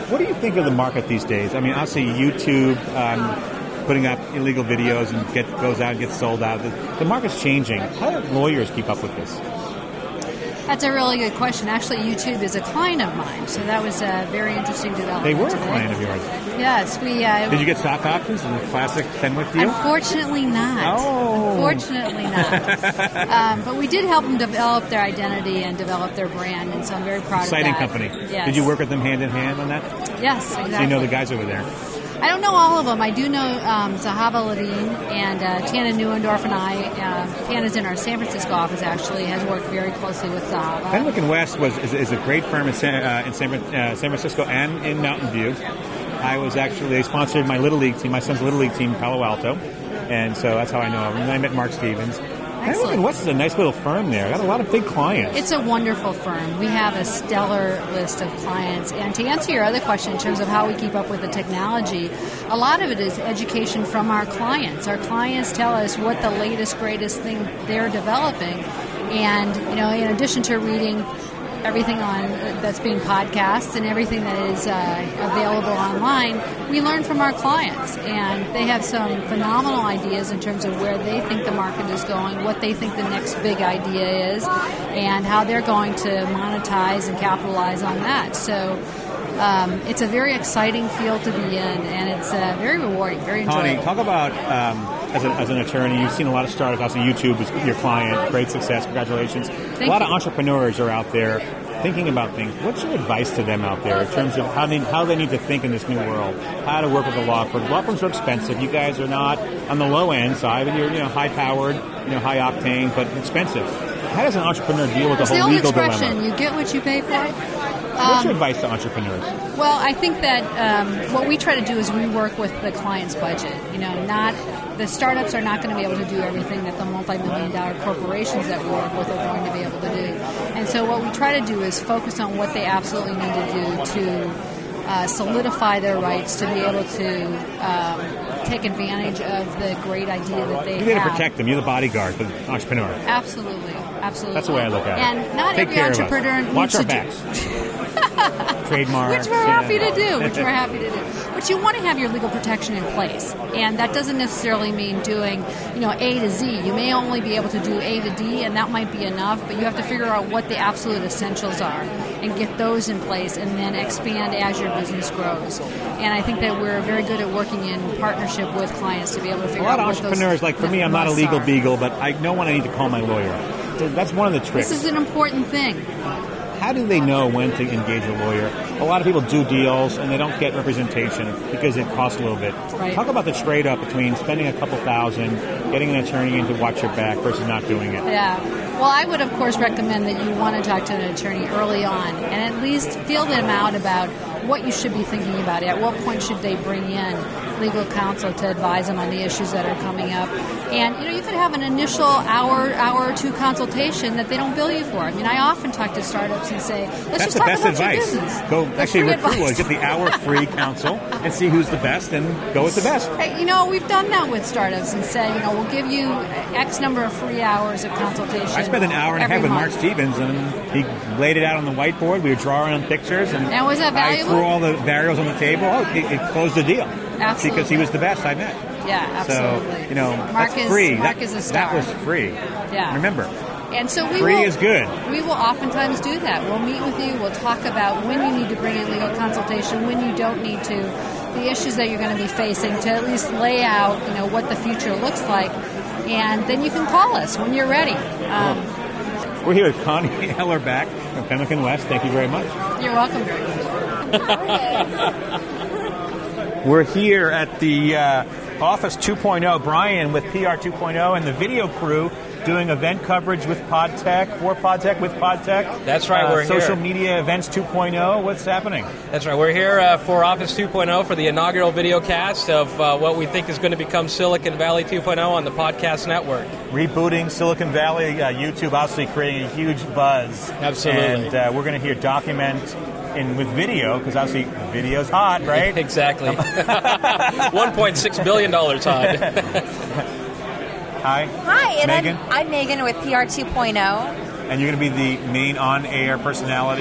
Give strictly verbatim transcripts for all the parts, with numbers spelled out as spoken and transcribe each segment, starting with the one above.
What do you think of the market these days? I mean, obviously YouTube um, putting up illegal videos and get goes out and gets sold out. The, the market's changing. How do lawyers keep up with this? That's a really good question. Actually, YouTube is a client of mine, so that was a very interesting development. They were today. a client of yours. Yes, we. Uh, Did you get stock options in the classic Fenwick deal? Unfortunately not. Oh. Unfortunately not. um, but we did help them develop their identity and develop their brand, and so I'm very proud Exciting of that. Exciting company. Yes. Did you work with them hand in hand on that? Yes, exactly. So you know the guys over there. I don't know all of them. I do know um, Zahava Levine and uh, Tana Neuendorf and I. Uh, Tana's in our San Francisco office, actually, has worked very closely with Zahava. Fenwick and West was is, is a great firm in San, uh, in San, uh, San Francisco and in Mountain View. I was actually, they sponsored my Little League team, my son's Little League team, Palo Alto, and so that's how I know him. And I met Mark Stevens. Fenwick and West is a nice little firm there. Got a lot of big clients. It's a wonderful firm. We have a stellar list of clients. And to answer your other question in terms of how we keep up with the technology, a lot of it is education from our clients. Our clients tell us what the latest, greatest thing they're developing. And, you know, in addition to reading everything on that's being podcasts and everything that is uh, available online, we learn from our clients, and they have some phenomenal ideas in terms of where they think the market is going, what they think the next big idea is, and how they're going to monetize and capitalize on that. So um, it's a very exciting field to be in, and it's uh, very rewarding, very enjoyable. Connie, talk about um, as, a, as an attorney, you've seen a lot of startups. Obviously, YouTube is your client. Great success. Congratulations. Thank a lot you. of entrepreneurs are out there thinking about things. What's your advice to them out there in terms of how they, how they need to think in this new world? How to work with a law firm? Law firms are expensive. You guys are not on the low end side, but you're you know high powered, you know high octane, but expensive. How does an entrepreneur deal with It's the the whole old legal expression, dilemma? you get what you pay for. What's your Um, advice to entrepreneurs? Well, I think that um, what we try to do is we work with the client's budget. You know, not the startups are not going to be able to do everything that the multi-million dollar corporations that we work with are going to be able to do. And so what we try to do is focus on what they absolutely need to do to uh, solidify their rights, to be able to um, take advantage of the great idea that they You're there have. to protect them. You're the bodyguard for the entrepreneur. Absolutely. Absolutely. That's the way I look at it. And not Take every care of us. entrepreneur needs Watch our to do- backs. Trademarks. Which we're happy yeah. to do, which we're happy to do. But you want to have your legal protection in place. And that doesn't necessarily mean doing, you know, A to Z. You may only be able to do A to D, and that might be enough, but you have to figure out what the absolute essentials are and get those in place and then expand as your business grows. And I think that we're very good at working in partnership with clients to be able to A figure lot out of what entrepreneurs, those like for me, I'm not a legal musts are. beagle, but I know when I need to call my lawyer. That's one of the tricks. This is an important thing. How do they know when to engage a lawyer? A lot of people do deals and they don't get representation because it costs a little bit. Right. Talk about the trade-up between spending a couple thousand, getting an attorney in to watch your back versus not doing it. Yeah. Well, I would, of course, recommend that you want to talk to an attorney early on and at least feel them out about what you should be thinking about. At what point should they bring in legal counsel to advise them on the issues that are coming up? And, you know, you could have an initial hour, hour or two consultation that they don't bill you for. I mean, I often talk to startups and say, let's That's just the talk best about advice. your business. Go The actually free recruit, advice. get the hour free counsel and see who's the best and go with the best. Hey, you know, we've done that with startups and said, you know, we'll give you X number of free hours of consultation. I spent an hour and a half every with Mark month. Stevens, and he laid it out on the whiteboard. We were drawing on pictures, and And was that I valuable? threw all the variables on the table. Oh, it, it closed the deal. Absolutely. Because he was the best I met. Yeah, absolutely. So, you know, Mark that's is, free. Mark that, is a star. That was free. Yeah. Remember, And so we free will, is good. We will oftentimes do that. We'll meet with you. We'll talk about when you need to bring in legal consultation, when you don't need to, the issues that you're going to be facing, to at least lay out, you know, what the future looks like. And then you can call us when you're ready. Um, We're here with Connie Ellerbach from Fenwick and West. Thank you very much. You're welcome. We're here at the uh, Office two point oh, Brian with P R two point oh and the video crew doing event coverage with PodTech, for PodTech, with PodTech. That's right, uh, we're social here. media events two point oh. What's happening? That's right. We're here uh, for Office two point oh for the inaugural video cast of uh, what we think is going to become Silicon Valley two point oh on the podcast network. Rebooting Silicon Valley, uh, YouTube obviously creating a huge buzz. Absolutely. And uh, we're going to hear document in with video, because obviously video's hot, right? Exactly. one point six billion dollars hot. Hi. Hi, and Megan. I'm, I'm Megan with P R two point oh. And you're going to be the main on-air personality. I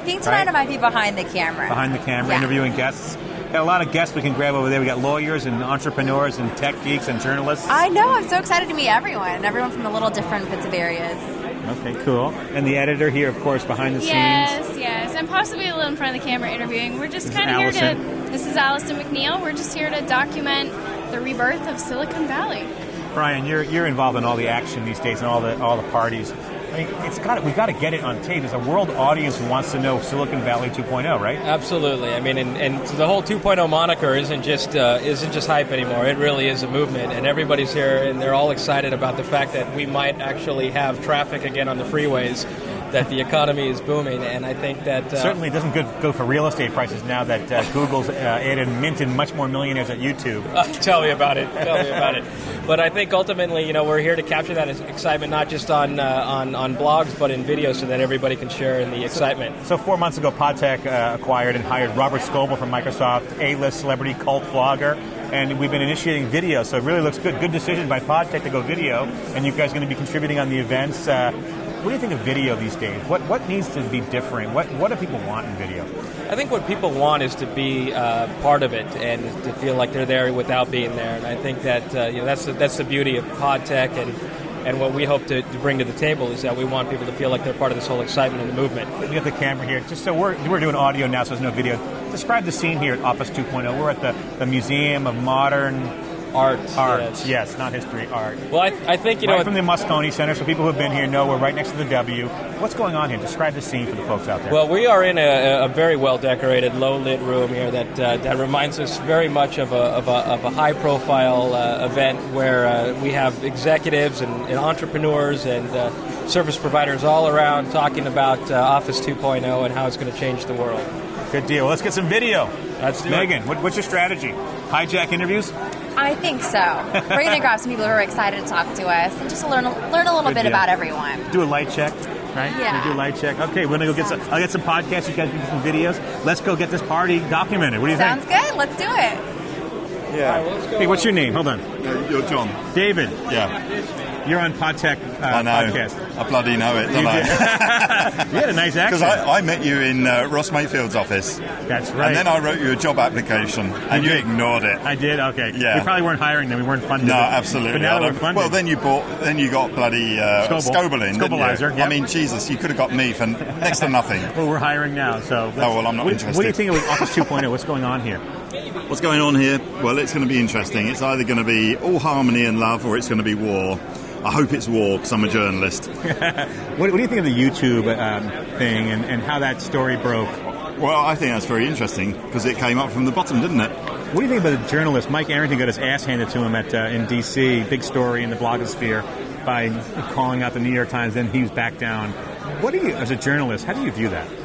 think tonight right? I might be behind the camera. Behind the camera, Yeah. interviewing guests. Got a lot of guests we can grab over there. We got lawyers and entrepreneurs and tech geeks and journalists. I know. I'm so excited to meet everyone. Everyone from the little different bits of areas. Okay, cool. And the editor here, of course, behind the Yes, scenes. yes. And possibly a little in front of the camera interviewing. We're just This kind is of here Allison. to... This is Allison McNeil. We're just here to document the rebirth of Silicon Valley. Brian, you're you're involved in all the action these days and all the all the parties. I mean, it's got we've got to get it on tape. There's a world audience who wants to know Silicon Valley two point oh, right? Absolutely. I mean, and, and the whole two point oh moniker isn't just uh, isn't just hype anymore. It really is a movement, and everybody's here, and they're all excited about the fact that we might actually have traffic again on the freeways, that the economy is booming, and I think that... Uh, Certainly doesn't go, go for real estate prices now that uh, Google's uh, added minted much more millionaires at YouTube. Uh, tell me about it. Tell me about it. But I think ultimately, you know, we're here to capture that excitement, not just on uh, on, on blogs, but in video, so that everybody can share in the excitement. So, so four months ago, Podtech uh, acquired and hired Robert Scoble from Microsoft, A-list celebrity cult blogger, and we've been initiating video, so it really looks good. Good decision by Podtech to go video, and you guys are going to be contributing on the events. Uh, What do you think of video these days? What what needs to be different? What what do people want in video? I think what people want is to be uh, part of it and to feel like they're there without being there. And I think that uh, you know that's the, that's the beauty of Podtech, and and what we hope to, to bring to the table is that we want people to feel like they're part of this whole excitement and the movement. We got the camera here. Just so we're we're doing audio now, so there's no video. Describe the scene here at Office two point oh. We're at the, the Museum of Modern Art. Art, Yes, yes not history, art. Well, I, I think, you right know... from the Moscone Center, so people who have been here know we're right next to the W. What's going on here? Describe the scene for the folks out there. Well, we are in a, a very well-decorated, low-lit room here that uh, that reminds us very much of a, of a, of a high-profile uh, event where uh, we have executives and, and entrepreneurs and uh, service providers all around talking about uh, Office two point oh and how it's going to change the world. Good deal. Well, let's get some video. Let's do Megan, it. what, what's your strategy? Hijack interviews? I think so. We're going to grab some people who are excited to talk to us and just to learn, learn a little Good bit deal. about everyone. Do a light check, right? Yeah. We do a light check. Okay, we're going to go get some, I'll get some podcasts. You guys do some videos. Let's go get this party documented. What do you Sounds think? good. Let's do it. Yeah. Hey, what's your name? Hold on. Uh, you're John. David. Yeah. You're on Podtech uh, I know. podcast. I bloody know it, don't You I? did. You had a nice Because accent. I, I met you in uh, Ross Mayfield's office. That's right. And then I wrote you a job application, and you did. ignored it. I did. Okay. Yeah. We probably weren't hiring them. We weren't funded. No, absolutely. But now I that we're don't- funded. well, then you bought, then you got bloody uh, Scoble. Scoble in, didn't you? Scobleizer, yep. I mean, Jesus, you could have got me for next to nothing. well, we're hiring now. So. let's- Oh, well, I'm not what, interested. What do you think of Office two point oh? What's going on here? What's going on here? Well, it's going to be interesting. It's either going to be all harmony and love, or it's going to be war. I hope it's war, because I'm a journalist. what, what do you think of the YouTube um, thing and, and how that story broke? Well, I think that's very interesting, because it came up from the bottom, didn't it? What do you think about the journalist? Mike Arrington got his ass handed to him at uh, in D C, big story in the blogosphere, by calling out the New York Times, then he was back down. What do you, as a journalist, how do you view that?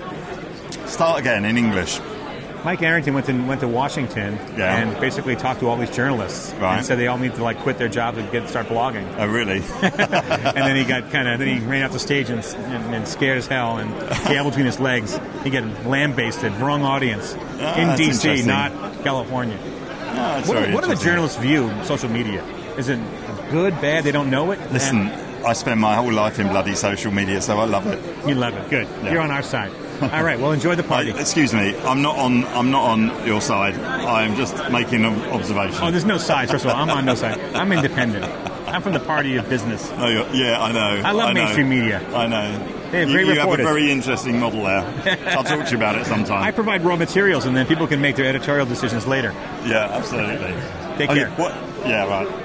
Start again in English. Mike Arrington went to went to Washington Yeah. and basically talked to all these journalists Right. and said they all need to like quit their jobs and get start blogging. Oh, really? And then he got kind of then he ran out the stage and, and, and scared as hell and tail between his legs. He got lambasted, wrong audience Ah, in that's D C, interesting. not California. Oh, that's What, very what do the interesting. journalists view social media? Is it good, bad? They don't know it. Listen, And I spend my whole life in bloody social media, so I love it. you love it. Good. Yeah. You're on our side. All right. Well, enjoy the party. Uh, excuse me, I'm not on. I'm not on your side. I'm just making an observation. Oh, there's no sides. First of all, I'm on no side. I'm independent. I'm from the party of business. Oh, you're- yeah, I know. I love know. mainstream media. I know. They have you great you have a reporters. very interesting model there. I'll talk to you about it sometime. I provide raw materials, and then people can make their editorial decisions later. Yeah, absolutely. Take Oh, care. yeah, what? Yeah, right.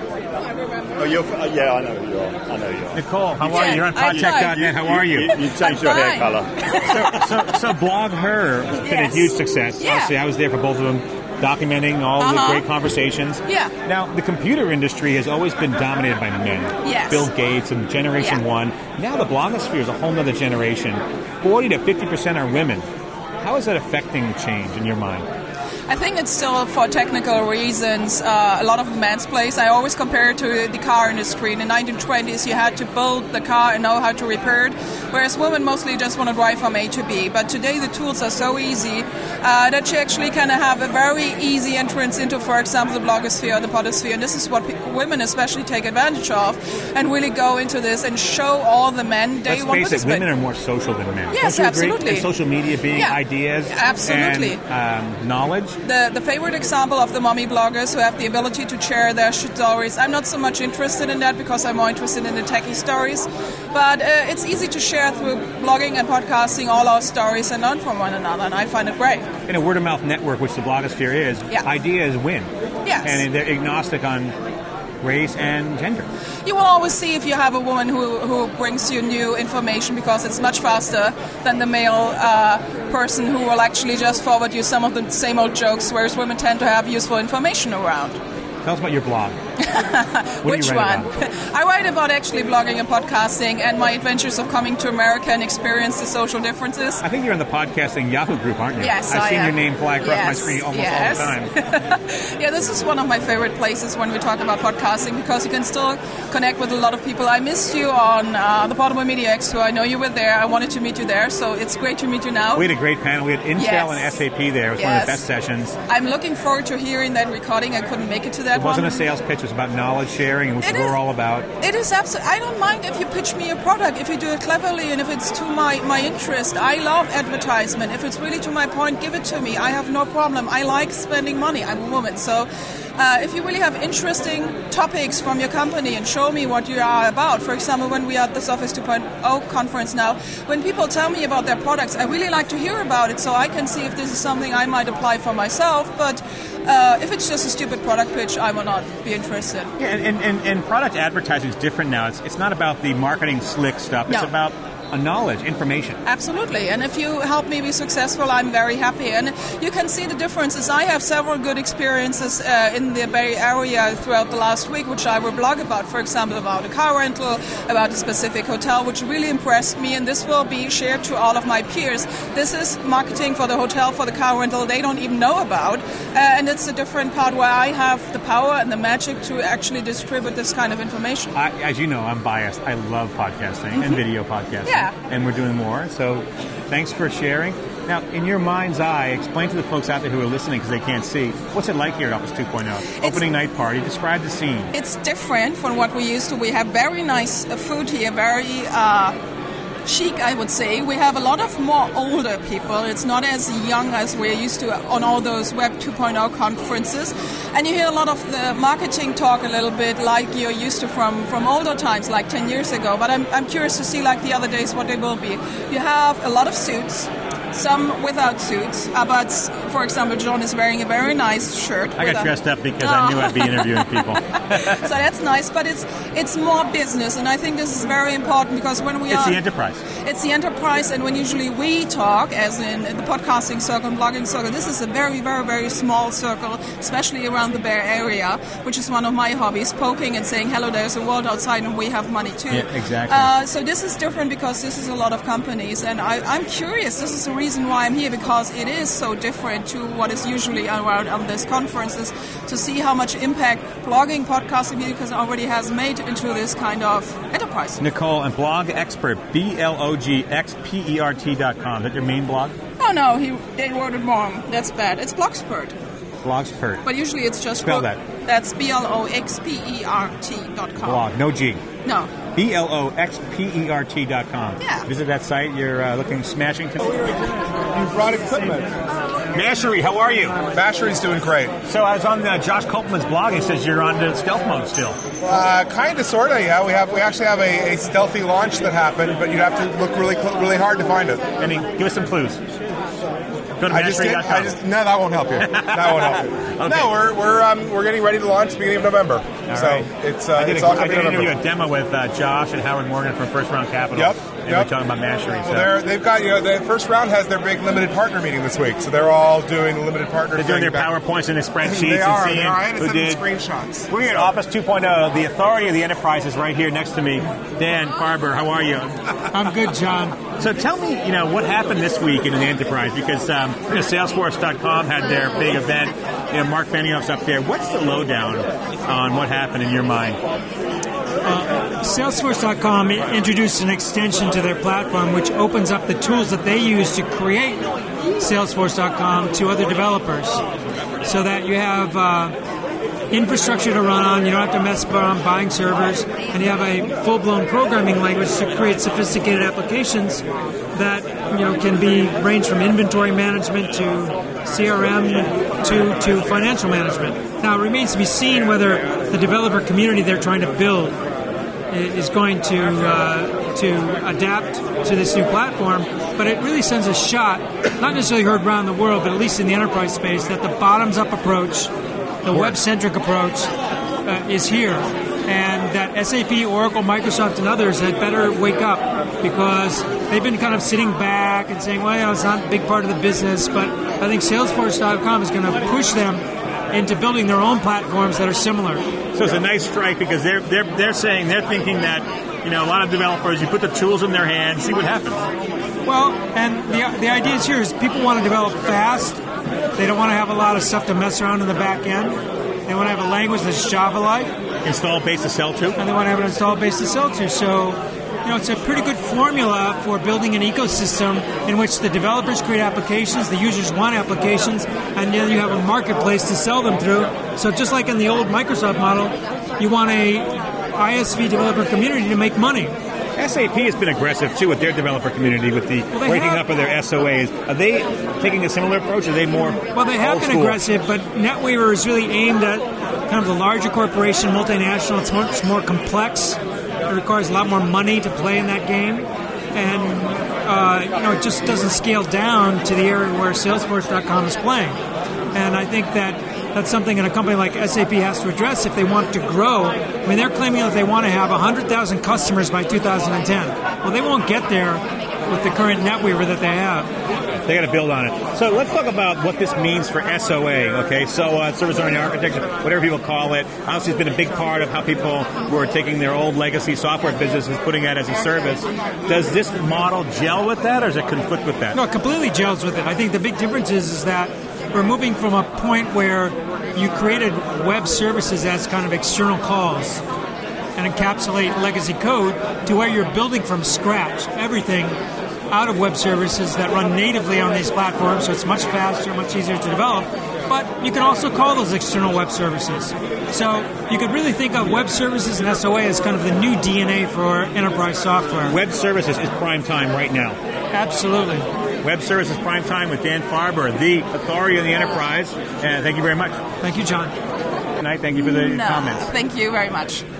Oh, you're. Uh, yeah, I know who you are. I know you are. Nicole, how are you? You're on I'm podcheck dot net. How are you? you you've changed your hair fine. colour. So, so, so Blog Her has been a Yes. huge success. Yeah. Obviously, I was there for both of them, documenting all the Uh-huh. great conversations. Yeah. Now, the computer industry has always been dominated by men. Yes. Bill Gates and Generation Yeah. One. Now the blogosphere is a whole other generation. forty to fifty percent are women. How is that affecting change in your mind? I think it's still for technical reasons uh, a lot of a man's place. I always compare it to the car industry. In the nineteen twenties, you had to build the car and know how to repair it, whereas women mostly just want to drive from A to B. But today the tools are so easy uh, that you actually kind of have a very easy entrance into, for example, the blogosphere or the podosphere. And this is what pe- women especially take advantage of and really go into this and show all the men they Let's want face to it, women are more social than men. Yes, Don't you absolutely. Agree? And social media being Yeah, ideas absolutely. and um, knowledge. The, the favorite example of the mommy bloggers who have the ability to share their stories. I'm not so much interested in that because I'm more interested in the techie stories. But uh, it's easy to share through blogging and podcasting all our stories and learn from one another, and I find it great. In a word-of-mouth network, which the blogosphere is, Yeah. ideas win. Yes. And they're agnostic on race and gender. You will always see if you have a woman who, who brings you new information because it's much faster than the male uh, person who will actually just forward you some of the same old jokes, whereas women tend to have useful information around. Tell us about your blog. What Which do you write one? about? I write about actually blogging and podcasting and my adventures of coming to America and experience the social differences. I think you're in the podcasting Yahoo group, aren't you? Yes, I've I seen am. your name fly across Yes, my screen almost yes. all the time. Yeah, this is one of my favorite places when we talk about podcasting because you can still connect with a lot of people. I missed you on uh, the Baltimore Media Expo. I know you were there. I wanted to meet you there, so it's great to meet you now. We had a great panel. We had Intel Yes. and S A P there. It was Yes. one of the best sessions. I'm looking forward to hearing that recording. I couldn't make it to that It wasn't one. a sales pitch. It was about knowledge sharing, which It is what is- we're all about. It is absolutely. I don't mind if you pitch me a product, if you do it cleverly, and if it's to my, my interest. I love advertisement. If it's really to my point, give it to me. I have no problem. I like spending money. I'm a woman, so uh, if you really have interesting topics from your company and show me what you are about. For example, when we are at this Office two point oh conference now, when people tell me about their products, I really like to hear about it so I can see if this is something I might apply for myself. But uh, if it's just a stupid product pitch, I will not be interested. Yeah, and, and, and product advertising is different now. It's, it's not about the marketing slick stuff. It's No. about a knowledge, information. Absolutely, and if you help me be successful, I'm very happy. And you can see the differences. I have several good experiences uh, in the Bay Area throughout the last week, which I will blog about. For example, about a car rental, about a specific hotel, which really impressed me. And this will be shared to all of my peers. This is marketing for the hotel, for the car rental. They don't even know about, uh, and it's a different part where I have the power and the magic to actually distribute this kind of information. I, as you know, I'm biased. I love podcasting and video podcasting. Yeah. And we're doing more. So thanks for sharing. Now, in your mind's eye, explain to the folks out there who are listening because they can't see, what's it like here at Office two point oh? Opening night party. Describe the scene. It's different from what we used to. We have very nice uh, food here, very uh, chic, I would say. We have a lot of more older people. It's not as young as we're used to on all those Web two point oh conferences. And you hear a lot of the marketing talk a little bit like you're used to from, from older times, like ten years ago. But I'm, I'm curious to see, like the other days, what they will be. You have a lot of suits. Some without suits, uh, but for example, John is wearing a very nice shirt. I with got a- dressed up because I knew I'd be interviewing people. So that's nice, but it's it's more business, and I think this is very important because when we It's are the enterprise. it's the enterprise, and when usually we talk, as in the podcasting circle, blogging circle, this is a very, very, very small circle, especially around the Bay Area, which is one of my hobbies, poking and saying, hello, there's a world outside, and we have money too. Yeah, exactly. Uh, so this is different because this is a lot of companies, and I, I'm curious. This is the reason why I'm here, because it is so different to what is usually around on these conferences, to see how much impact blogging, podcasting, because already has made into this kind of enterprise. Nicole, and blog expert, B L O G X P E R T dot com. Is that your main blog? Oh no, he they wrote it wrong. That's bad. It's Blogspert, Blogspert. but usually it's just Spell blog- that. That's B L O X P E R T dot com. Blog, no G. No. B L O X P E R T dot com. Yeah. Visit that site. You're uh, looking smashing. You brought equipment. Mashery, how are you? Mashery's doing great. So I was on uh, Josh Coltman's blog. He says you're on the stealth mode still. Uh, kind of, sort of, yeah. We have we actually have a, a stealthy launch that happened, but you'd have to look really cl- really hard to find it. I mean, give us some clues. Go to I just, mashery did, dot com. I just no, that won't help you. That won't help you. Okay. No, we're we're um, we're getting ready to launch beginning of November. All so right. it's uh, I did, it's a, all I coming did in an interview, November. a demo with uh, Josh and Howard Morgan from First Round Capital. Yep. and Yep. we're talking about Mashery. So. Well, they're, they've got, you know, the first round has their big limited partner meeting this week, so they're all doing the limited partner They're doing thing their back- PowerPoints and their spreadsheets. They and are. seeing They are. I had to who send them did. screenshots. We're here at Office two point oh. The authority of the enterprise is right here next to me. Dan Farber, how are you? I'm good, John. So tell me, you know, what happened this week in the enterprise? Because um, you know, Salesforce dot com had their big event. You know, Mark Benioff's up there. What's the lowdown on what happened in your mind? Uh, Salesforce dot com introduced an extension to their platform which opens up the tools that they use to create Salesforce dot com to other developers, so that you have uh, infrastructure to run on, you don't have to mess around buying servers, and you have a full-blown programming language to create sophisticated applications that, you know, can be range from inventory management to C R M to, to financial management. Now, it remains to be seen whether the developer community they're trying to build is going to uh, to adapt to this new platform, but it really sends a shot, not necessarily heard around the world, but at least in the enterprise space, that the bottoms-up approach, the web-centric approach, uh, is here, and that S A P, Oracle, Microsoft, and others had better wake up, because they've been kind of sitting back and saying, well, you know, it's not a big part of the business, but I think Salesforce dot com is going to push them into building their own platforms that are similar. So it's a nice strike, because they're they're they're saying they're thinking that, you know, a lot of developers, you put the tools in their hands, see what happens. Well, and the the idea is here is people want to develop fast. They don't want to have a lot of stuff to mess around in the back end. They want to have a language that's Java-like. Install base to sell to. And they want to have an install base to sell to. So, you know, it's a pretty good formula for building an ecosystem in which the developers create applications, the users want applications, and then you have a marketplace to sell them through. So just like in the old Microsoft model, you want a I S V developer community to make money. S A P has been aggressive, too, with their developer community, with the well, breaking have, up of their S O As. Are they taking a similar approach? Are they more Well, they have old been school? aggressive, but NetWeaver is really aimed at kind of the larger corporation, multinational. It's much more complex. It requires a lot more money to play in that game. And, uh, you know, it just doesn't scale down to the area where Salesforce dot com is playing. And I think that that's something that a company like S A P has to address if they want to grow. I mean, they're claiming that they want to have one hundred thousand customers by two thousand ten. Well, they won't get there with the current NetWeaver that they have. They got to build on it. So let's talk about what this means for S O A. Okay, so uh, service-oriented architecture, whatever people call it, obviously it's been a big part of how people were taking their old legacy software businesses, putting that as a service. Does this model gel with that, or does it conflict with that? No, it completely gels with it. I think the big difference is, is that we're moving from a point where you created web services as kind of external calls and encapsulate legacy code to where you're building from scratch everything out of web services that run natively on these platforms, so it's much faster, much easier to develop. But you can also call those external web services. So you could really think of web services and S O A as kind of the new D N A for enterprise software. Web services is prime time right now. Absolutely. Web Services Prime Time with Dan Farber, the authority of the enterprise. And thank you very much. Thank you, John. Good night. Thank you for the no, comments. Thank you very much.